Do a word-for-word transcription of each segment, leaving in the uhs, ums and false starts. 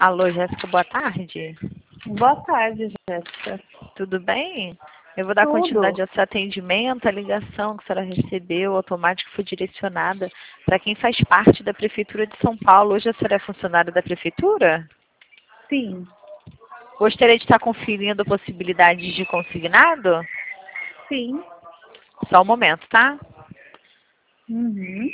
Alô, Jéssica, boa tarde. Boa tarde, Jéssica. Tudo bem? Eu vou dar Tudo. continuidade ao seu atendimento. A ligação que a senhora recebeu automática foi direcionada para quem faz parte da Prefeitura de São Paulo. Hoje a senhora é funcionária da Prefeitura? Sim. Gostaria de estar conferindo a possibilidade de consignado? Sim. Só um momento, tá? Uhum.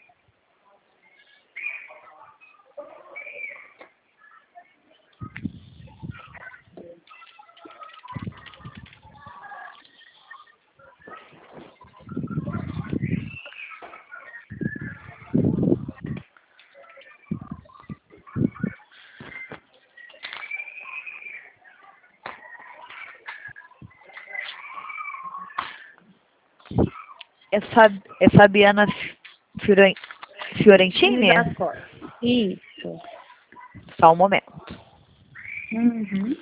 É, Fab... é Fabiana Fioren... Fiorentini? Da Cor. Isso. Só um momento. Uhum.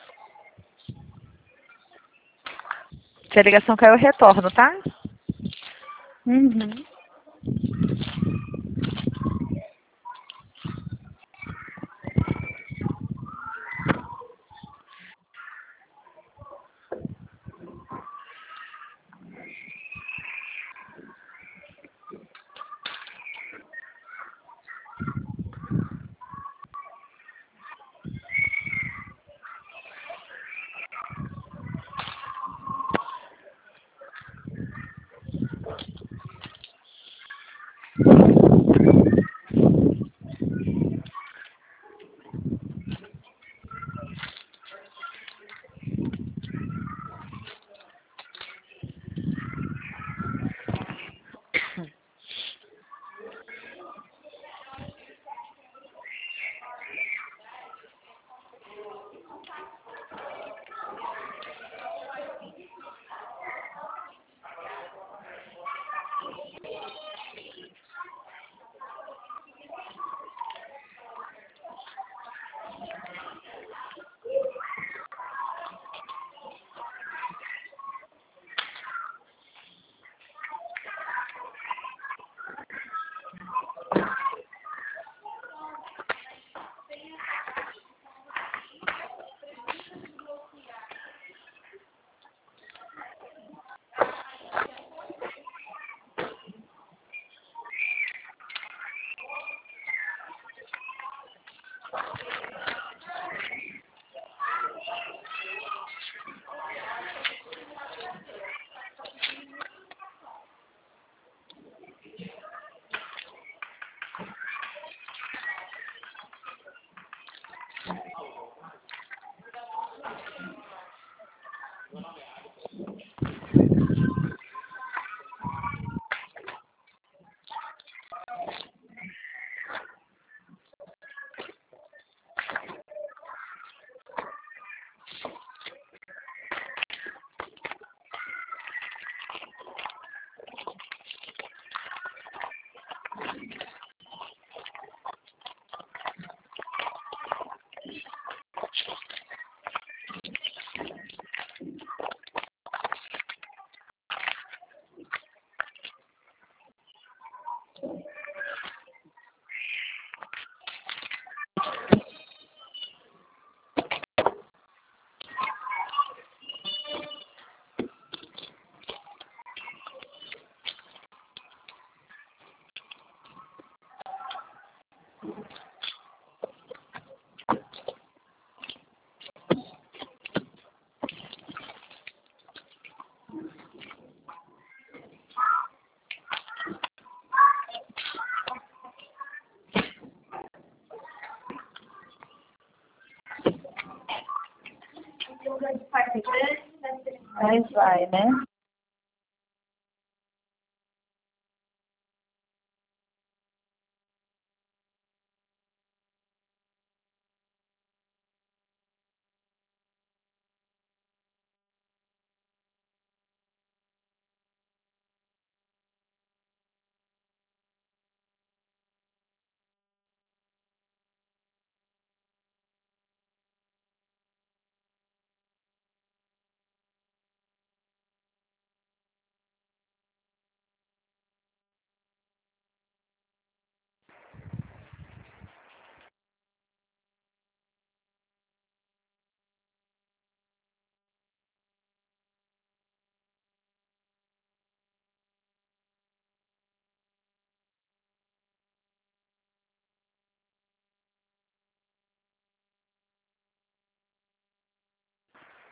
Se a ligação caiu, eu retorno, tá? Uhum. Mas vai, né?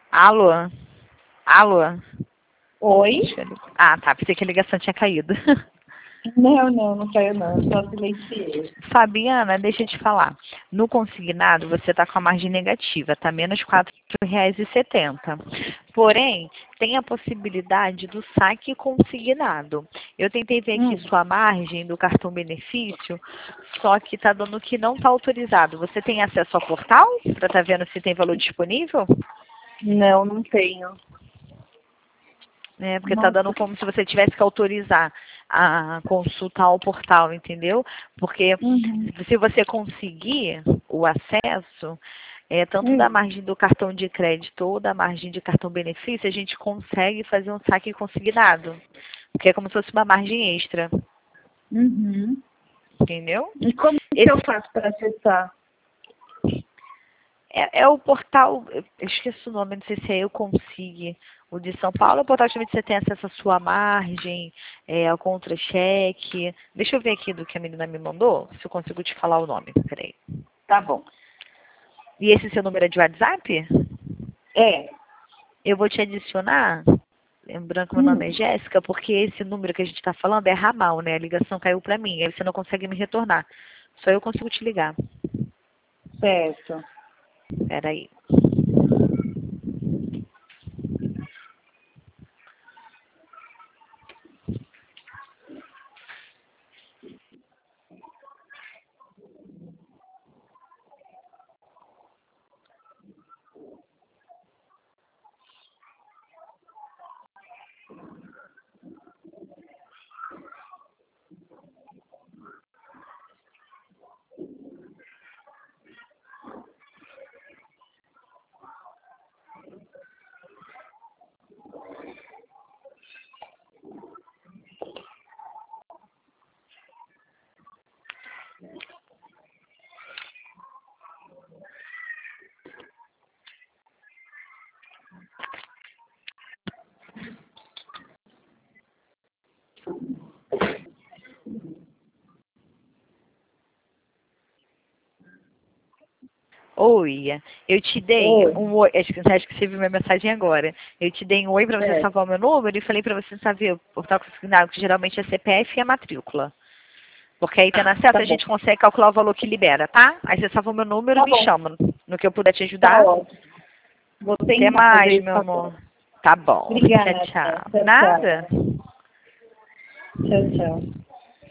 Alô? Alô? Oi? Deixa eu... Ah, tá. Pensei que a ligação tinha caído. Não, não, não caiu não. Só silenciei. Fabiana, deixa eu te falar. No consignado, você está com a margem negativa, está menos quatro reais e setenta. Porém, tem a possibilidade do saque consignado. Eu tentei ver aqui Hum. sua margem do cartão benefício, só que está dando que não está autorizado. Você tem acesso ao portal para estar vendo se tem valor disponível? Não, não tenho. É, porque está dando Nossa. como se você tivesse que autorizar a consultar o portal, entendeu? Porque Uhum. se você conseguir o acesso, é, tanto da Hum. margem do cartão de crédito ou da margem de cartão benefício, a gente consegue fazer um saque consignado. Porque é como se fosse uma margem extra, Uhum. entendeu? E como que Esse eu faço para acessar? é, é o portal, eu esqueço o nome, não sei se é Eu Consigo. O de São Paulo é o portal que você tem acesso à sua margem, é, ao contra-cheque. Deixa eu ver aqui do que a menina me mandou, se eu consigo te falar o nome. Peraí. Tá bom. E esse seu número é de WhatsApp? É. Eu vou te adicionar, lembrando que meu Hum. nome é Jéssica, porque esse número que a gente está falando é ramal, né? A ligação caiu para mim, aí você não consegue me retornar. Só eu consigo te ligar. Certo. Peraí. Oi, eu te dei Oi. um oi, acho que acho que você viu minha mensagem agora. Eu te dei um oi para você Certo. salvar o meu número e falei para você saber o portal consignado, que geralmente é C P F e a matrícula. Porque aí tendo acesso Tá a bom. gente consegue calcular o valor que libera, tá? Aí você salva o meu número e Tá me bom. chama. No que eu puder te Tá ajudar. ótimo. Vou Até tentar fazer mais, isso meu amor. agora. Tá bom. Tchau, Obrigada. tchau. Tchau, tchau. Nada? Tchau, tchau.